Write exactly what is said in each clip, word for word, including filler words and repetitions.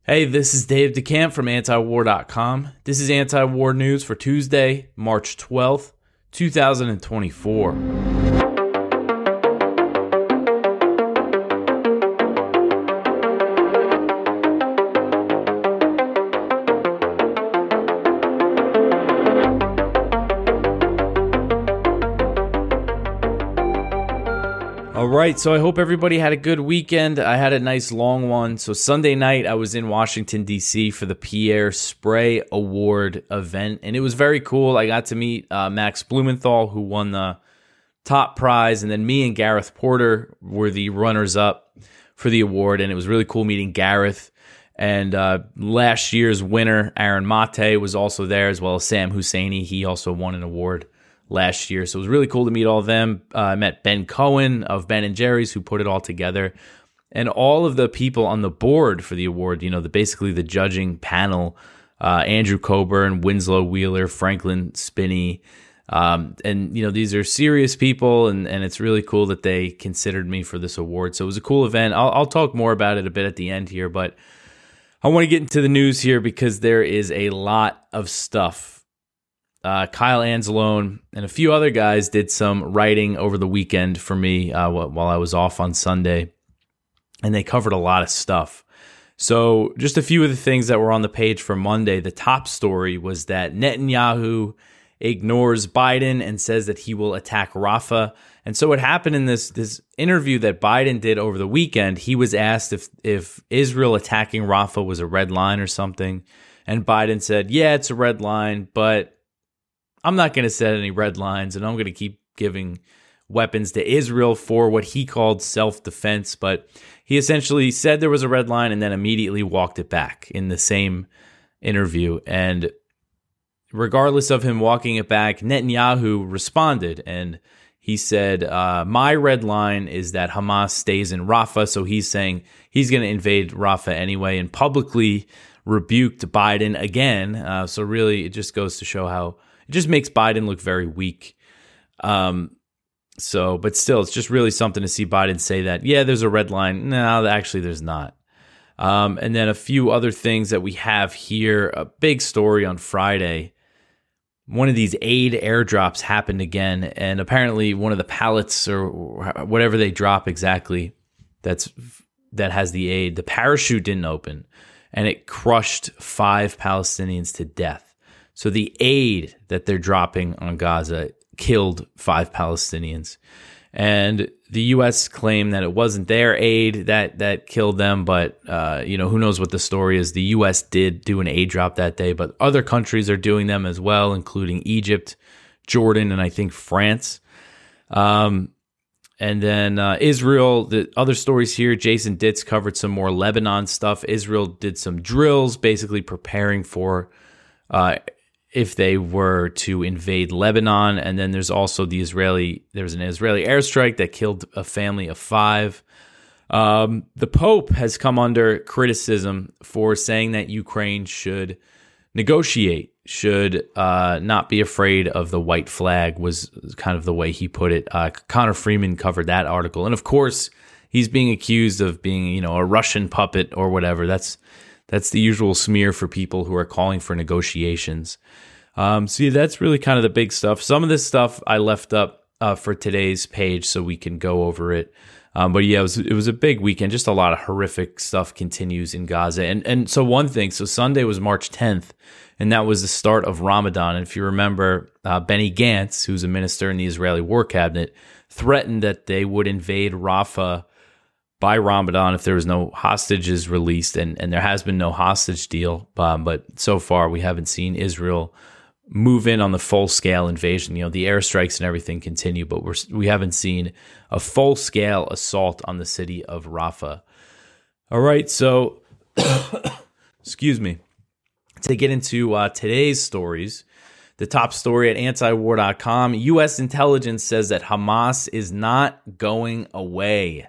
Hey, this is Dave DeCamp from anti war dot com. This is anti-war news for Tuesday, March twelfth, two thousand twenty-four. All right, so I hope everybody had a good weekend. I had a nice long one. So Sunday night, I was in Washington, D C for the Pierre Sprey Award event, and it was very cool. I got to meet uh, Max Blumenthal, who won the top prize, and then me and Gareth Porter were the runners-up for the award, and it was really cool meeting Gareth. And uh, last year's winner, Aaron Mate, was also there, as well as Sam Husseini. He also won an award last year. So it was really cool to meet all of them. Uh, I met Ben Cohen of Ben and Jerry's, who put it all together. And all of the people on the board for the award, you know, the basically the judging panel, uh, Andrew Coburn, Winslow Wheeler, Franklin Spinney. Um, and, you know, these are serious people, and, and it's really cool that they considered me for this award. So it was a cool event. I'll, I'll talk more about it a bit at the end here, but I want to get into the news here because there is a lot of stuff. Uh, Kyle Anzalone and a few other guys did some writing over the weekend for me uh, while I was off on Sunday, and they covered a lot of stuff. So just a few of the things that were on the page for Monday. The top story was that Netanyahu ignores Biden and says that he will attack Rafah. And so what happened in this this interview that Biden did over the weekend, he was asked if if Israel attacking Rafah was a red line or something, and Biden said, yeah, it's a red line, but I'm not going to set any red lines, and I'm going to keep giving weapons to Israel for what he called self-defense. But he essentially said there was a red line and then immediately walked it back in the same interview. And regardless of him walking it back, Netanyahu responded, and he said, uh, my red line is that Hamas stays in Rafah. So he's saying he's going to invade Rafah anyway, and publicly rebuked Biden again. Uh, so really, it just goes to show how it just makes Biden look very weak. Um, so, but still, it's just really something to see Biden say that, yeah, there's a red line. No, actually, there's not. Um, and then a few other things that we have here. A big story on Friday. One of these aid airdrops happened again, and apparently one of the pallets or whatever they drop exactly that's that has the aid, the parachute didn't open, and it crushed five Palestinians to death. So the aid that they're dropping on Gaza killed five Palestinians. And the U S claimed that it wasn't their aid that that killed them, but uh, you know, who knows what the story is. The U S did do an aid drop that day, but other countries are doing them as well, including Egypt, Jordan, and I think France. Um, and then uh, Israel, the other stories here, Jason Ditz covered some more Lebanon stuff. Israel did some drills, basically preparing for uh if they were to invade Lebanon. And then there's also the Israeli, there was an Israeli airstrike that killed a family of five. Um, the Pope has come under criticism for saying that Ukraine should negotiate, should uh, not be afraid of the white flag, was kind of the way he put it. Uh, Connor Freeman covered that article. And of course, he's being accused of being, you know, a Russian puppet or whatever. That's That's the usual smear for people who are calling for negotiations. Um, so yeah, that's really kind of the big stuff. Some of this stuff I left up uh, for today's page so we can go over it. Um, but yeah, it was it was a big weekend. Just a lot of horrific stuff continues in Gaza. And and so one thing, so Sunday was March tenth, and that was the start of Ramadan. And if you remember, uh, Benny Gantz, who's a minister in the Israeli War Cabinet, threatened that they would invade Rafah by Ramadan if there was no hostages released, and, and there has been no hostage deal. Um, but so far, we haven't seen Israel move in on the full-scale invasion. You know, the airstrikes and everything continue, but we're, we haven't seen a full-scale assault on the city of Rafah. All right, so, excuse me. To get into uh, today's stories, the top story at anti war dot com, U S intelligence says that Hamas is not going away.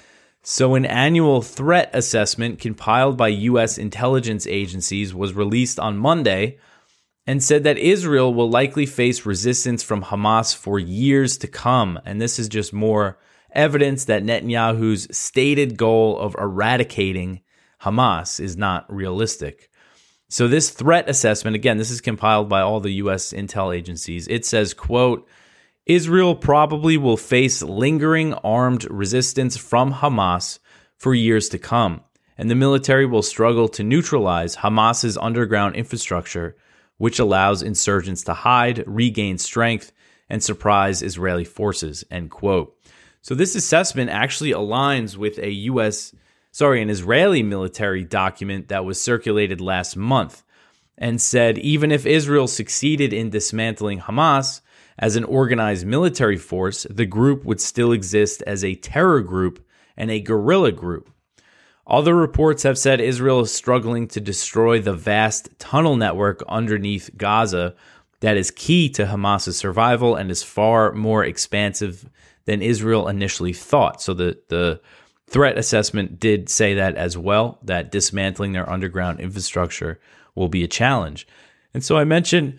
So an annual threat assessment compiled by U S intelligence agencies was released on Monday and said that Israel will likely face resistance from Hamas for years to come. And this is just more evidence that Netanyahu's stated goal of eradicating Hamas is not realistic. So this threat assessment, again, this is compiled by all the U S intel agencies. It says, quote, Israel probably will face lingering armed resistance from Hamas for years to come, and the military will struggle to neutralize Hamas's underground infrastructure, which allows insurgents to hide, regain strength, and surprise Israeli forces, end quote. So this assessment actually aligns with a U S, sorry, an Israeli military document that was circulated last month and said even if Israel succeeded in dismantling Hamas as an organized military force, the group would still exist as a terror group and a guerrilla group. Other reports have said Israel is struggling to destroy the vast tunnel network underneath Gaza that is key to Hamas's survival and is far more expansive than Israel initially thought. So the, the threat assessment did say that as well, that dismantling their underground infrastructure will be a challenge. And so I mentioned,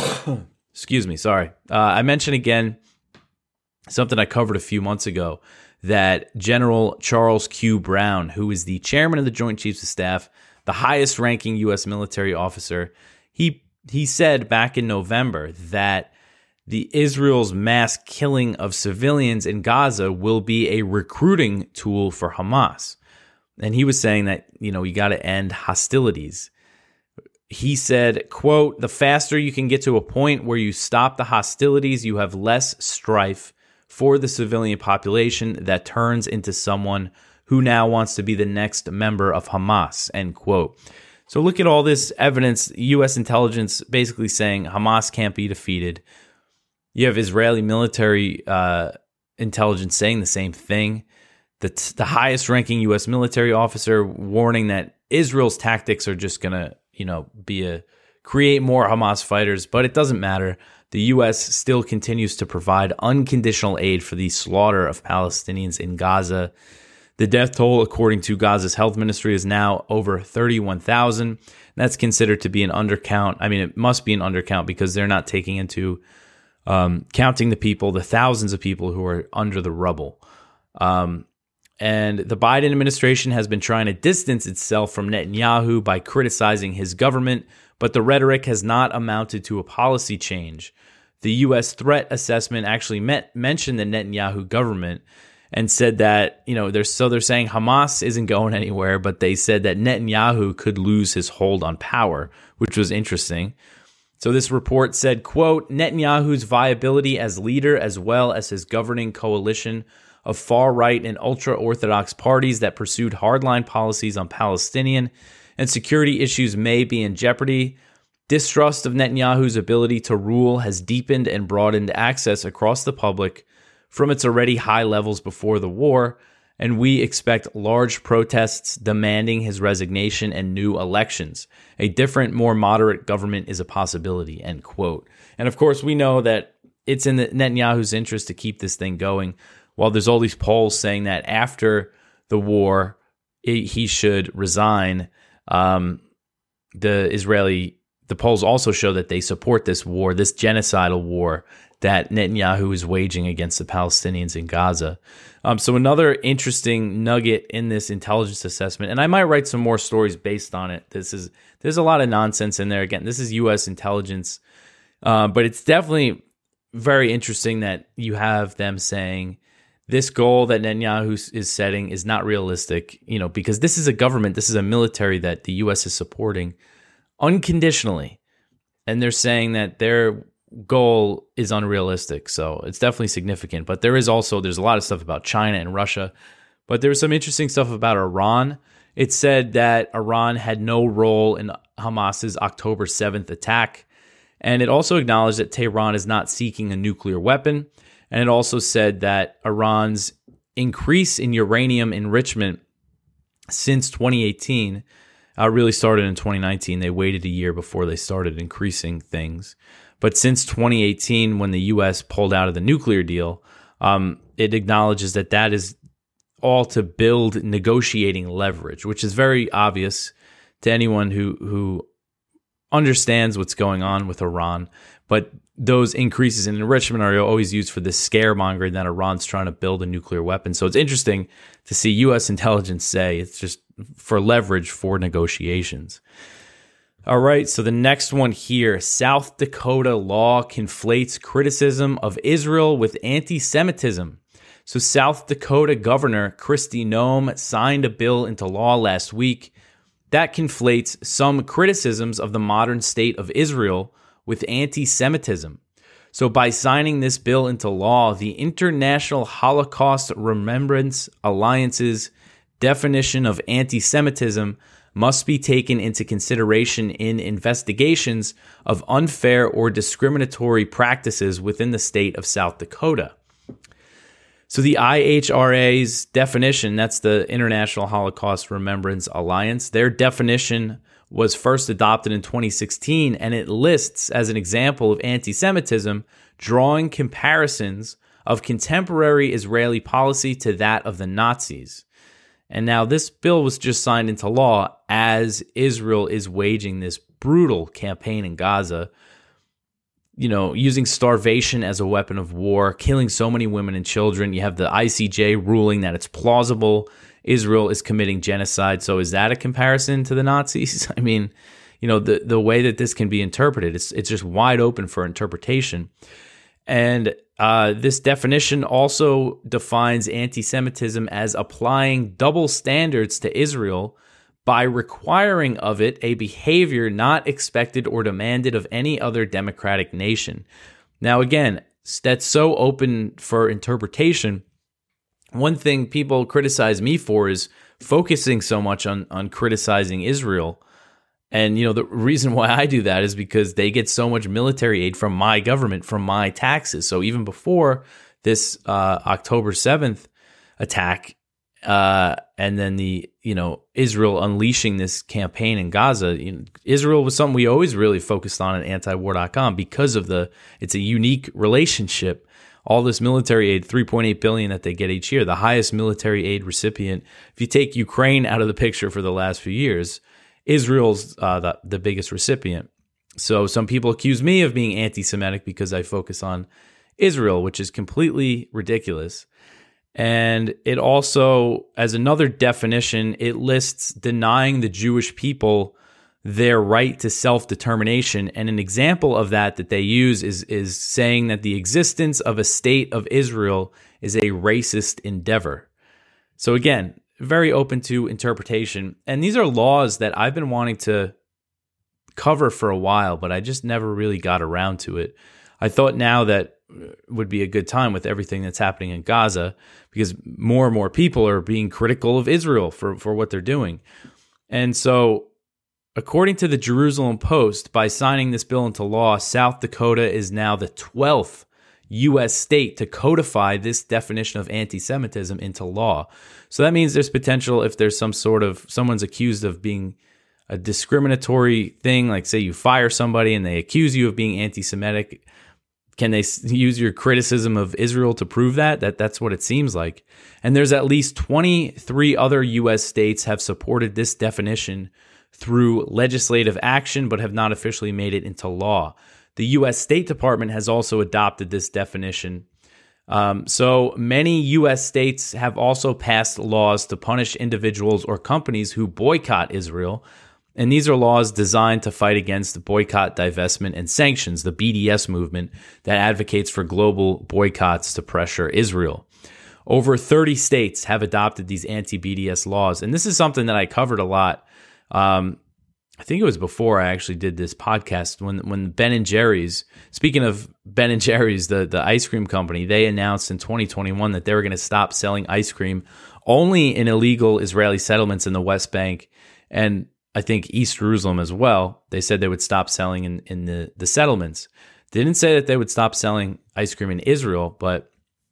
excuse me, sorry. Uh, I mentioned again something I covered a few months ago, that General Charles Q. Brown, who is the chairman of the Joint Chiefs of Staff, the highest ranking U S military officer, he he said back in November that the Israel's mass killing of civilians in Gaza will be a recruiting tool for Hamas. And he was saying that, you know, you got to end hostilities. He said, quote, the faster you can get to a point where you stop the hostilities, you have less strife for the civilian population that turns into someone who now wants to be the next member of Hamas, end quote. So look at all this evidence, U S intelligence basically saying Hamas can't be defeated. You have Israeli military uh, intelligence saying the same thing. The, t- the highest ranking U S military officer warning that Israel's tactics are just going to, you know, be a create more Hamas fighters, but it doesn't matter. The U S still continues to provide unconditional aid for the slaughter of Palestinians in Gaza. The death toll, according to Gaza's health ministry, is now over thirty-one thousand. That's considered to be an undercount. I mean, it must be an undercount because they're not taking into um, counting the people, the thousands of people who are under the rubble. Um, and the Biden administration has been trying to distance itself from Netanyahu by criticizing his government, but the rhetoric has not amounted to a policy change. The U S threat assessment actually met, mentioned the Netanyahu government and said that, you know, they're so they're saying Hamas isn't going anywhere, but they said that Netanyahu could lose his hold on power, which was interesting. So this report said, quote, Netanyahu's viability as leader, as well as his governing coalition of far-right and ultra-Orthodox parties that pursued hardline policies on Palestinian and security issues may be in jeopardy. Distrust of Netanyahu's ability to rule has deepened and broadened access across the public from its already high levels before the war, and we expect large protests demanding his resignation and new elections. A different, more moderate government is a possibility, end quote. And of course, we know that it's in the Netanyahu's interest to keep this thing going. While there's all these polls saying that after the war, it, he should resign, um, the Israeli, the polls also show that they support this war, this genocidal war that Netanyahu is waging against the Palestinians in Gaza. Um, so another interesting nugget in this intelligence assessment, and I might write some more stories based on it. This is there's a lot of nonsense in there. Again, this is U S intelligence, uh, but it's definitely very interesting that you have them saying this goal that Netanyahu is setting is not realistic, you know, because this is a government, this is a military that the U S is supporting unconditionally. And they're saying that their goal is unrealistic. So it's definitely significant. But there is also, there's a lot of stuff about China and Russia. But there's some interesting stuff about Iran. It said that Iran had no role in Hamas's October seventh attack. And it also acknowledged that Tehran is not seeking a nuclear weapon. And it also said that Iran's increase in uranium enrichment since twenty eighteen uh, really started in twenty nineteen. They waited a year before they started increasing things. But since twenty eighteen, when the U S pulled out of the nuclear deal, um, it acknowledges that that is all to build negotiating leverage, which is very obvious to anyone who who understands what's going on with Iran, but those increases in enrichment are always used for this scaremongering that Iran's trying to build a nuclear weapon. So it's interesting to see U S intelligence say it's just for leverage for negotiations. All right, so the next one here, South Dakota law conflates criticism of Israel with anti-Semitism. So South Dakota Governor Kristi Noem signed a bill into law last week that conflates some criticisms of the modern state of Israel with anti-Semitism. So by signing this bill into law, the International Holocaust Remembrance Alliance's definition of anti-Semitism must be taken into consideration in investigations of unfair or discriminatory practices within the state of South Dakota. So the I H R A's definition, that's the International Holocaust Remembrance Alliance, their definition was first adopted in twenty sixteen, and it lists as an example of anti-Semitism, drawing comparisons of contemporary Israeli policy to that of the Nazis. And now this bill was just signed into law as Israel is waging this brutal campaign in Gaza, you know, using starvation as a weapon of war, killing so many women and children. You have the I C J ruling that it's plausible Israel is committing genocide. So is that a comparison to the Nazis? I mean, you know, the, the way that this can be interpreted, it's, it's just wide open for interpretation. And uh, this definition also defines anti-Semitism as applying double standards to Israel by requiring of it a behavior not expected or demanded of any other democratic nation. Now, again, that's so open for interpretation. One thing people criticize me for is focusing so much on, on criticizing Israel. And, you know, the reason why I do that is because they get so much military aid from my government, from my taxes. So even before this uh, October seventh attack, uh, and then the, you know, Israel unleashing this campaign in Gaza, you know, Israel was something we always really focused on at anti war dot com because of the, it's a unique relationship. All this military aid, three point eight billion dollars that they get each year, the highest military aid recipient. If you take Ukraine out of the picture for the last few years, Israel's uh, the, the biggest recipient. So some people accuse me of being anti-Semitic because I focus on Israel, which is completely ridiculous. And it also, as another definition, it lists denying the Jewish people their right to self-determination. And an example of that that they use is, is saying that the existence of a state of Israel is a racist endeavor. So again, very open to interpretation. And these are laws that I've been wanting to cover for a while, but I just never really got around to it. I thought now that would be a good time with everything that's happening in Gaza, because more and more people are being critical of Israel for, for what they're doing. And so, according to the Jerusalem Post, by signing this bill into law, South Dakota is now the twelfth U S state to codify this definition of anti-Semitism into law. So that means there's potential if there's some sort of, someone's accused of being a discriminatory thing, like say you fire somebody and they accuse you of being anti-Semitic, can they use your criticism of Israel to prove that? That that's what it seems like. And there's at least twenty-three other U S states have supported this definition through legislative action, but have not officially made it into law. The U S State Department has also adopted this definition. Um, so many U S states have also passed laws to punish individuals or companies who boycott Israel. And these are laws designed to fight against boycott, divestment, and sanctions, the B D S movement that advocates for global boycotts to pressure Israel. Over thirty states have adopted these anti-B D S laws. And this is something that I covered a lot. Um, I think it was before I actually did this podcast when when Ben and Jerry's, speaking of Ben and Jerry's, the, the ice cream company, they announced in twenty twenty-one that they were going to stop selling ice cream only in illegal Israeli settlements in the West Bank and I think East Jerusalem as well. They said they would stop selling in, in the, the settlements. They didn't say that they would stop selling ice cream in Israel, but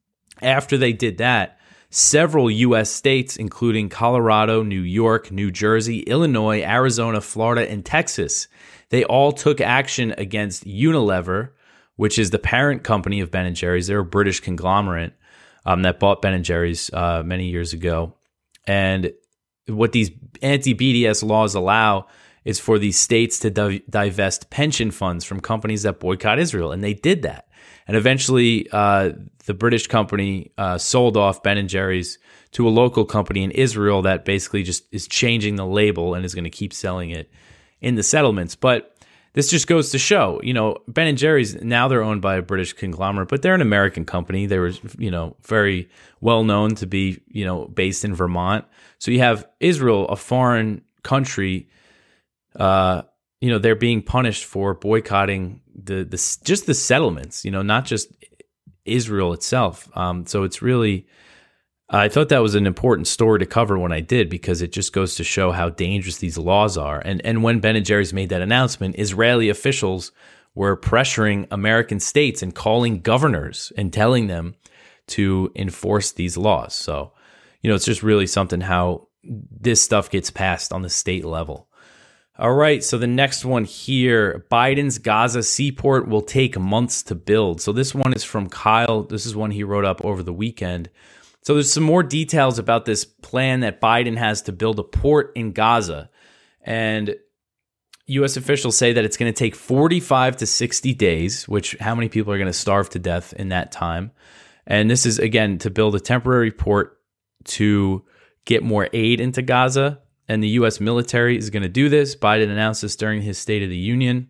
after they did that, several U S states, including Colorado, New York, New Jersey, Illinois, Arizona, Florida, and Texas, they all took action against Unilever, which is the parent company of Ben and Jerry's. They're a British conglomerate um, that bought Ben and Jerry's uh, many years ago. And what these anti-B D S laws allow is for these states to div- divest pension funds from companies that boycott Israel. And they did that. And eventually, uh, the British company uh, sold off Ben and Jerry's to a local company in Israel that basically just is changing the label and is going to keep selling it in the settlements. But this just goes to show, you know, Ben and Jerry's, now they're owned by a British conglomerate, but they're an American company. They were, you know, very well known to be, you know, based in Vermont. So you have Israel, a foreign country, uh, you know, they're being punished for boycotting the the just the settlements, you know, not just Israel itself. Um, so it's really, I thought that was an important story to cover when I did, because it just goes to show how dangerous these laws are. And and when Ben and Jerry's made that announcement, Israeli officials were pressuring American states and calling governors and telling them to enforce these laws. So, you know, it's just really something how this stuff gets passed on the state level. All right, so the next one here, Biden's Gaza seaport will take months to build. So this one is from Kyle. This is one he wrote up over the weekend. So there's some more details about this plan that Biden has to build a port in Gaza. And U S officials say that it's going to take forty-five to sixty days, which how many people are going to starve to death in that time? And this is, again, to build a temporary port to get more aid into Gaza. And the U S military is going to do this. Biden announced this during his State of the Union.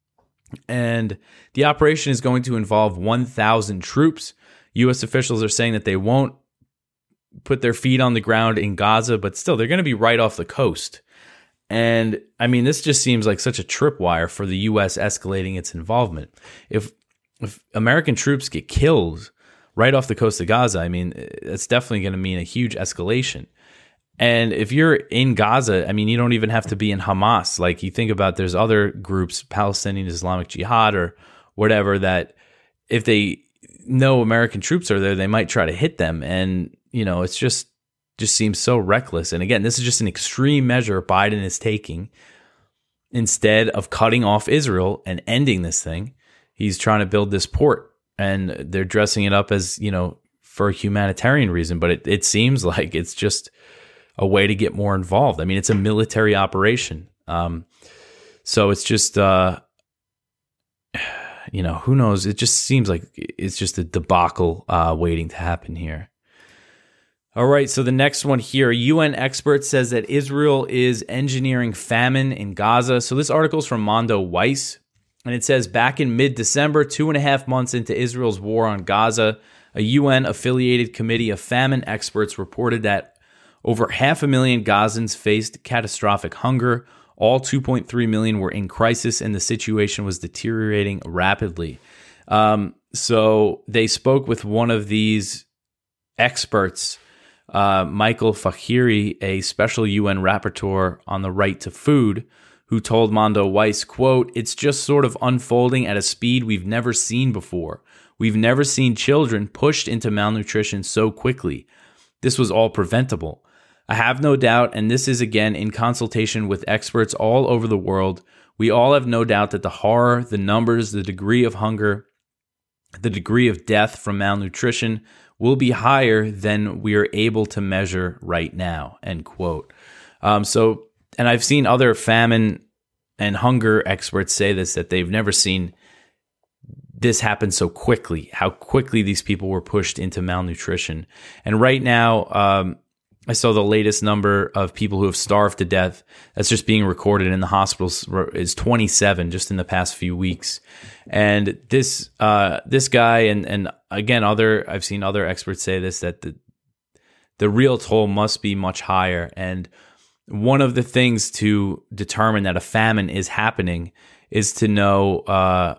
And the operation is going to involve one thousand troops. U S officials are saying that they won't put their feet on the ground in Gaza, but still, they're going to be right off the coast. And I mean, this just seems like such a tripwire for the U S escalating its involvement. If if American troops get killed right off the coast of Gaza, I mean, it's definitely going to mean a huge escalation. And if you're in Gaza, I mean, you don't even have to be in Hamas. Like, you think about, there's other groups, Palestinian Islamic Jihad or whatever, that if they know American troops are there, they might try to hit them. And, you know, it's just just seems so reckless. And again, this is just an extreme measure Biden is taking. Instead of cutting off Israel and ending this thing, he's trying to build this port. And they're dressing it up as, you know, for a humanitarian reason. But it, it seems like it's just a way to get more involved. I mean, it's a military operation. Um, so it's just, uh, you know, who knows? It just seems like it's just a debacle uh, waiting to happen here. All right, so the next one here, a U N expert says that Israel is engineering famine in Gaza. So this article is from Mondo Weiss, and it says, back in mid-December, two and a half months into Israel's war on Gaza, a U N-affiliated committee of famine experts reported that over half a million Gazans faced catastrophic hunger. All two point three million were in crisis, and the situation was deteriorating rapidly. Um, so they spoke with one of these experts, uh, Michael Fakhiri, a special U N rapporteur on the right to food, who told Mondo Weiss, quote, "It's just sort of unfolding at a speed we've never seen before. We've never seen children pushed into malnutrition so quickly. This was all preventable. I have no doubt, and this is again in consultation with experts all over the world, we all have no doubt that the horror, the numbers, the degree of hunger, the degree of death from malnutrition will be higher than we are able to measure right now," end quote. Um, so, and I've seen other famine and hunger experts say this, that they've never seen this happen so quickly, how quickly these people were pushed into malnutrition. And right now, um, I saw the latest number of people who have starved to death that's just being recorded in the hospitals is twenty-seven just in the past few weeks. And this uh, this guy and and again other I've seen other experts say this, that the the real toll must be much higher. And one of the things to determine that a famine is happening is to know uh,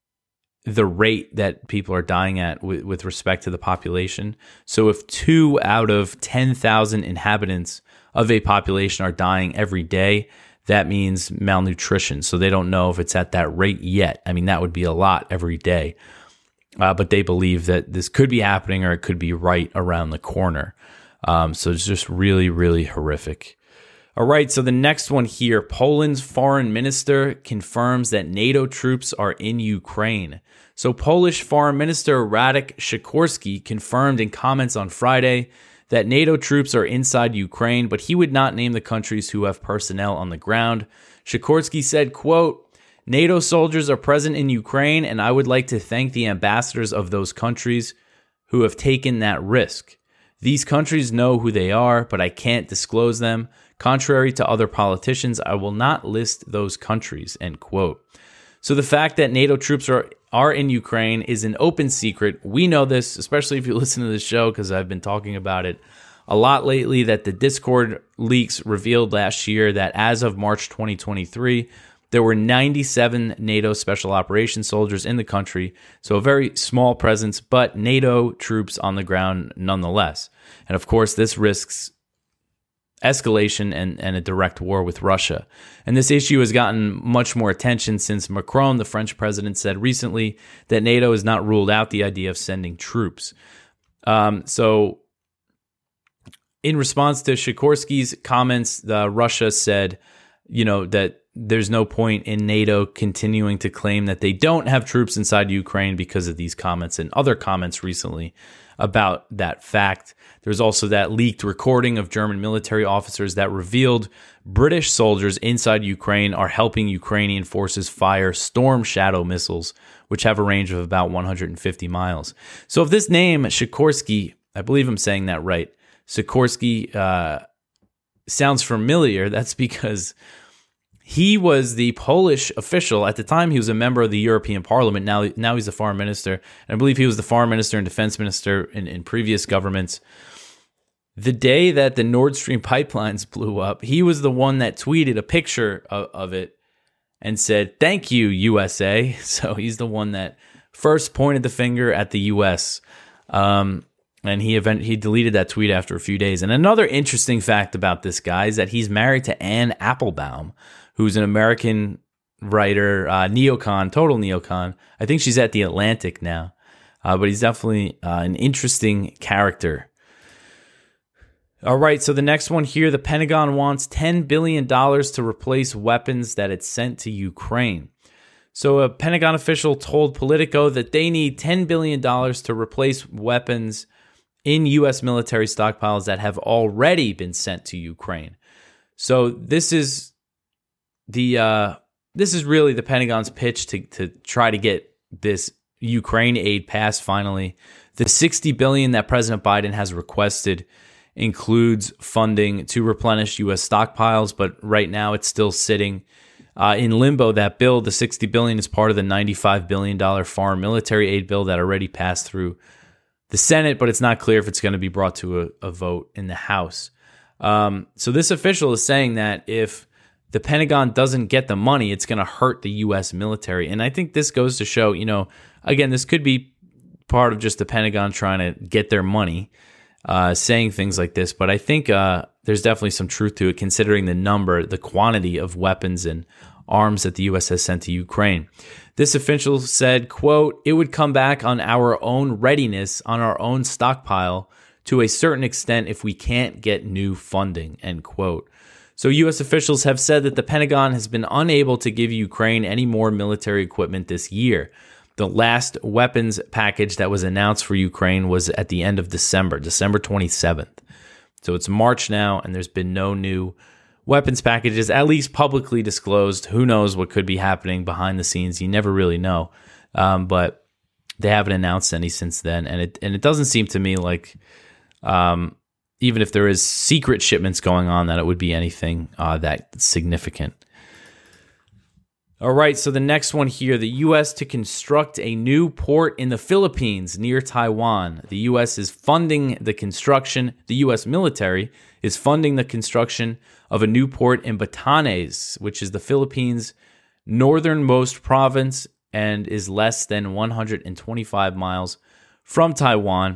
the rate that people are dying at with, with respect to the population. So if two out of ten thousand inhabitants of a population are dying every day, that means malnutrition. So they don't know if it's at that rate yet. I mean, that would be a lot every day. Uh, but they believe that this could be happening, or it could be right around the corner. Um, so it's just really, really horrific. All right, so the next one here, Poland's foreign minister confirms that NATO troops are in Ukraine. So Polish Foreign Minister Radek Sikorski confirmed in comments on Friday that NATO troops are inside Ukraine, but he would not name the countries who have personnel on the ground. Sikorsky said, quote, NATO soldiers are present in Ukraine, and I would like to thank the ambassadors of those countries who have taken that risk. These countries know who they are, but I can't disclose them. Contrary to other politicians, I will not list those countries, end quote. So the fact that NATO troops are, are in Ukraine is an open secret. We know this, especially if you listen to this show, because I've been talking about it a lot lately, that the Discord leaks revealed last year that as of March twenty twenty-three, there were ninety-seven NATO Special Operations soldiers in the country, so a very small presence, but NATO troops on the ground nonetheless. And of course, this risks escalation and, and a direct war with Russia. And this issue has gotten much more attention since Macron, the French president, said recently that NATO has not ruled out the idea of sending troops. Um, so in response to Sikorsky's comments, the Russia said, you know, that there's no point in NATO continuing to claim that they don't have troops inside Ukraine because of these comments and other comments recently about that fact. There's also that leaked recording of German military officers that revealed British soldiers inside Ukraine are helping Ukrainian forces fire Storm Shadow missiles, which have a range of about one hundred fifty miles. So if this name, Sikorsky, I believe I'm saying that right, Sikorsky uh, sounds familiar, that's because he was the Polish official. At the time, he was a member of the European Parliament. Now, now he's the foreign minister. And I believe he was the foreign minister and defense minister in, in previous governments. The day that the Nord Stream pipelines blew up, he was the one that tweeted a picture of, of it and said, "Thank you, U S A." So he's the one that first pointed the finger at the U S. Um, and he event, he deleted that tweet after a few days. And another interesting fact about this guy is that he's married to Anne Applebaum, who's an American writer, uh, neocon, total neocon. I think she's at The Atlantic now, uh, but he's definitely uh, an interesting character. All right, so the next one here, the Pentagon wants ten billion dollars to replace weapons that it sent to Ukraine. So a Pentagon official told Politico that they need ten billion dollars to replace weapons in U S military stockpiles that have already been sent to Ukraine. So this is the uh, this is really the Pentagon's pitch to to try to get this Ukraine aid passed finally. The sixty billion dollars that President Biden has requested includes funding to replenish U S stockpiles, but right now it's still sitting uh, in limbo. That bill, the sixty billion dollars, is part of the ninety-five billion dollars foreign military aid bill that already passed through the Senate, but it's not clear if it's going to be brought to a, a vote in the House. Um, so this official is saying that if the Pentagon doesn't get the money, it's going to hurt the U S military. And I think this goes to show, you know, again, this could be part of just the Pentagon trying to get their money, uh, saying things like this. But I think uh, there's definitely some truth to it, considering the number, the quantity of weapons and arms that the U S has sent to Ukraine. This official said, quote, "It would come back on our own readiness, on our own stockpile, to a certain extent if we can't get new funding," end quote. So U S officials have said that the Pentagon has been unable to give Ukraine any more military equipment this year. The last weapons package that was announced for Ukraine was at the end of December, December twenty-seventh. So it's March now, and there's been no new weapons packages, at least publicly disclosed. Who knows what could be happening behind the scenes? You never really know. Um, but they haven't announced any since then. And it and it doesn't seem to me like, um, even if there is secret shipments going on, that it would be anything uh, that significant. All right, so the next one here, the U S to construct a new port in the Philippines near Taiwan. The U S is funding the construction, the U S military is funding the construction of a new port in Batanes, which is the Philippines' northernmost province and is less than one hundred twenty-five miles from Taiwan.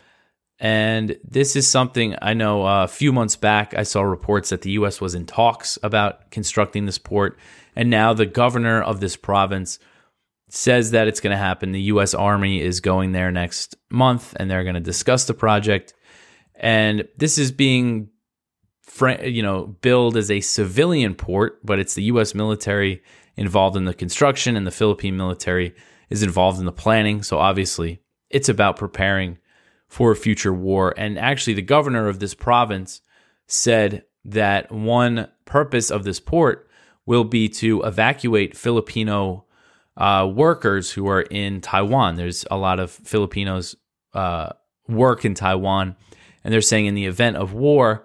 And this is something I know uh, a few months back, I saw reports that the U S was in talks about constructing this port. And now the governor of this province says that it's going to happen. The U S Army is going there next month, and they're going to discuss the project. And this is being, you know, billed as a civilian port, but it's the U S military involved in the construction, and the Philippine military is involved in the planning. So obviously, it's about preparing for a future war. And actually, the governor of this province said that one purpose of this port will be to evacuate Filipino uh, workers who are in Taiwan. There's a lot of Filipinos uh, work in Taiwan, and they're saying in the event of war,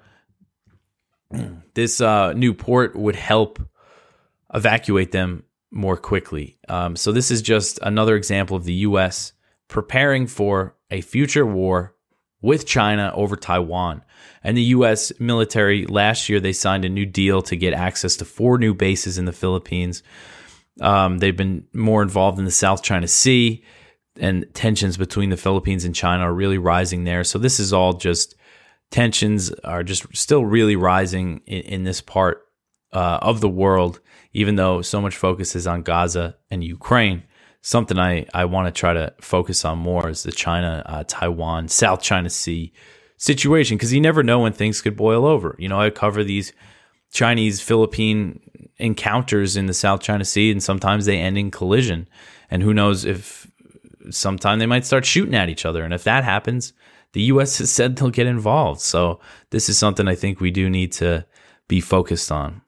this uh, new port would help evacuate them more quickly. Um, so this is just another example of the U S preparing for a future war with China over Taiwan. And the U S military, last year, they signed a new deal to get access to four new bases in the Philippines. Um, they've been more involved in the South China Sea, and tensions between the Philippines and China are really rising there. So this is all just, tensions are just still really rising in, in this part uh, of the world, even though so much focus is on Gaza and Ukraine. Something I, I want to try to focus on more is the China, uh, Taiwan, South China Sea situation, because you never know when things could boil over. You know, I cover these Chinese-Philippine encounters in the South China Sea, and sometimes they end in collision. And who knows if sometime they might start shooting at each other. And if that happens, the U S has said they'll get involved. So this is something I think we do need to be focused on.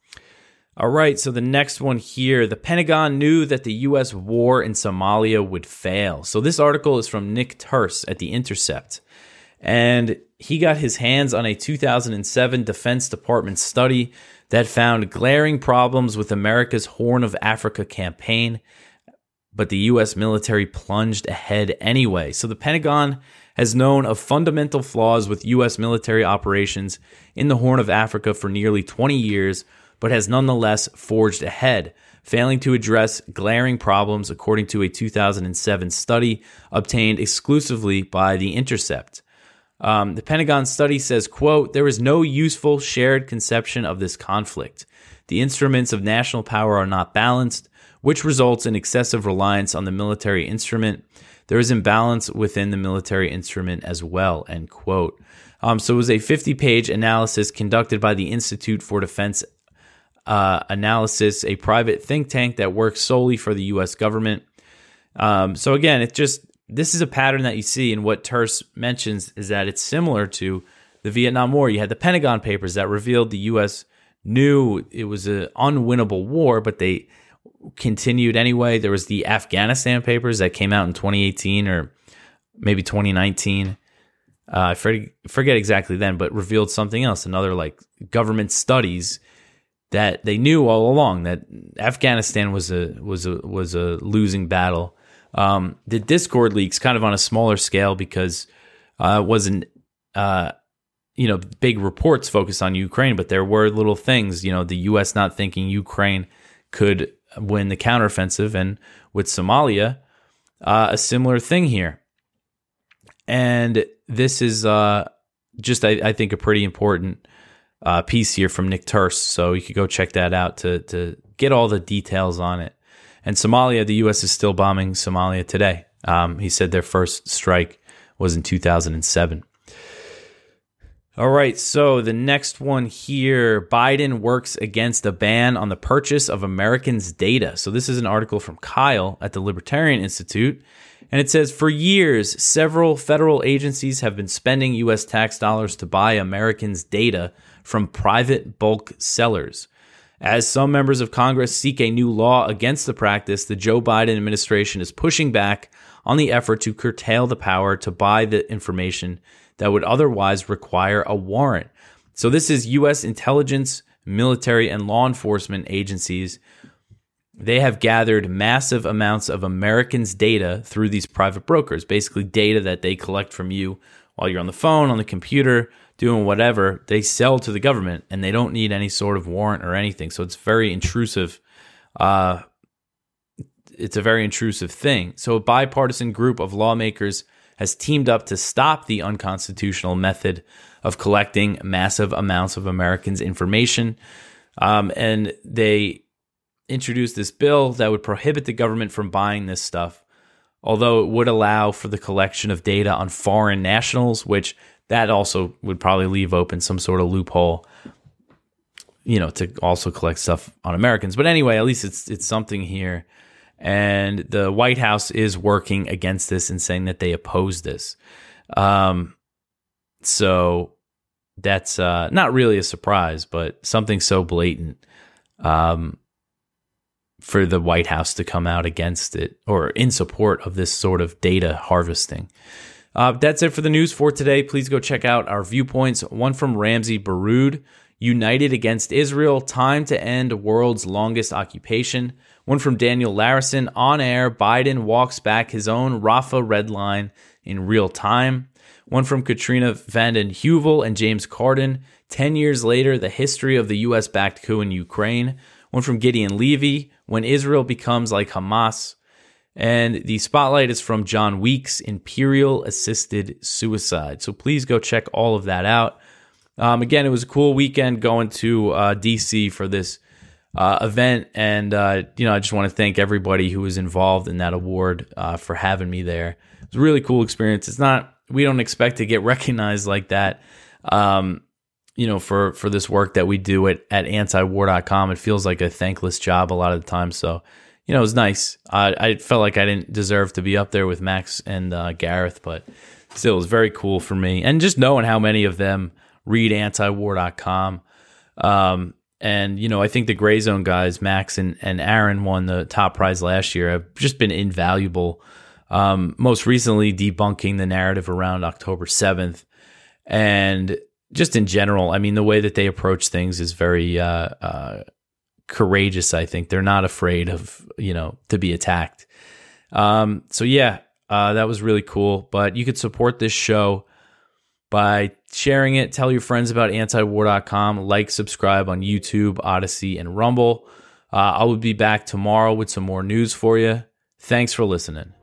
All right, so the next one here, the Pentagon knew that the U S war in Somalia would fail. So this article is from Nick Turse at The Intercept. And he got his hands on a two thousand seven Defense Department study that found glaring problems with America's Horn of Africa campaign, but the U S military plunged ahead anyway. So the Pentagon has known of fundamental flaws with U S military operations in the Horn of Africa for nearly twenty years, but has nonetheless forged ahead, failing to address glaring problems according to a two thousand seven study obtained exclusively by The Intercept. Um, the Pentagon study says, quote, "There is no useful shared conception of this conflict. The instruments of national power are not balanced, which results in excessive reliance on the military instrument. There is imbalance within the military instrument as well," end quote. Um, so it was a fifty-page analysis conducted by the Institute for Defense Uh, Analysis, a private think tank that works solely for the U S government. Um, so again, it just this is a pattern that you see, and what Turse mentions is that it's similar to the Vietnam War. You had the Pentagon Papers that revealed the U S knew it was an unwinnable war, but they continued anyway. There was the Afghanistan Papers that came out in twenty eighteen or maybe twenty nineteen. Uh, I forget, forget exactly then, but revealed something else, another like government studies that they knew all along that Afghanistan was a was a was a losing battle. Um, the Discord leaks kind of on a smaller scale because uh, it wasn't uh, you know big reports focused on Ukraine, but there were little things. You know, the U S not thinking Ukraine could win the counteroffensive, and with Somalia, uh, a similar thing here. And this is uh, just I, I think a pretty important Uh, piece here from Nick Turse, so you could go check that out to to get all the details on it. And Somalia, the U S is still bombing Somalia today. Um, he said their first strike was in two thousand seven. All right, so the next one here, Biden works against a ban on the purchase of Americans' data. So this is an article from Kyle at the Libertarian Institute, and it says, for years, several federal agencies have been spending U S tax dollars to buy Americans' data from private bulk sellers. As some members of Congress seek a new law against the practice, the Joe Biden administration is pushing back on the effort to curtail the power to buy the information that would otherwise require a warrant. So this is U S intelligence, military, and law enforcement agencies. They have gathered massive amounts of Americans' data through these private brokers, basically data that they collect from you while you're on the phone, on the computer, doing whatever. They sell to the government, and they don't need any sort of warrant or anything. So it's very intrusive. Uh, it's a very intrusive thing. So a bipartisan group of lawmakers has teamed up to stop the unconstitutional method of collecting massive amounts of Americans' information. Um, and they introduced this bill that would prohibit the government from buying this stuff, although it would allow for the collection of data on foreign nationals, which that also would probably leave open some sort of loophole, you know, to also collect stuff on Americans. But anyway, at least it's it's something here. And the White House is working against this and saying that they oppose this. Um, so that's uh, not really a surprise, but something so blatant um, for the White House to come out against it or in support of this sort of data harvesting. Uh, that's it for the news for today. Please go check out our viewpoints. One from Ramsey Baroud, United Against Israel, Time to End World's Longest Occupation. One from Daniel Larison, On Air, Biden walks back his own Rafah red line in real time. One from Katrina Vanden Heuvel and James Carden, ten years later, the history of the U S-backed coup in Ukraine. One from Gideon Levy, When Israel Becomes Like Hamas. And the spotlight is from John Weeks, Imperial Assisted Suicide. So please go check all of that out. Um, again, it was a cool weekend going to uh, D C for this uh, event. And, uh, you know, I just want to thank everybody who was involved in that award uh, for having me there. It was a really cool experience. It's not, we don't expect to get recognized like that. Um, you know, for, for this work that we do at, at anti war dot com. It feels like a thankless job a lot of the time. So, you know, it was nice. Uh, I felt like I didn't deserve to be up there with Max and uh, Gareth, but still, it was very cool for me. And just knowing how many of them read anti war dot com. Um, and, you know, I think the Gray Zone guys, Max and, and Aaron, won the top prize last year. Have just been invaluable. Um, most recently, debunking the narrative around October seventh. And just in general, I mean, the way that they approach things is very uh, uh, courageous, I think. They're not afraid of, you know, to be attacked. Um, so, yeah, uh, that was really cool. But you could support this show by sharing it. Tell your friends about anti war dot com. Like, subscribe on YouTube, Odyssey, and Rumble. Uh, I will be back tomorrow with some more news for you. Thanks for listening.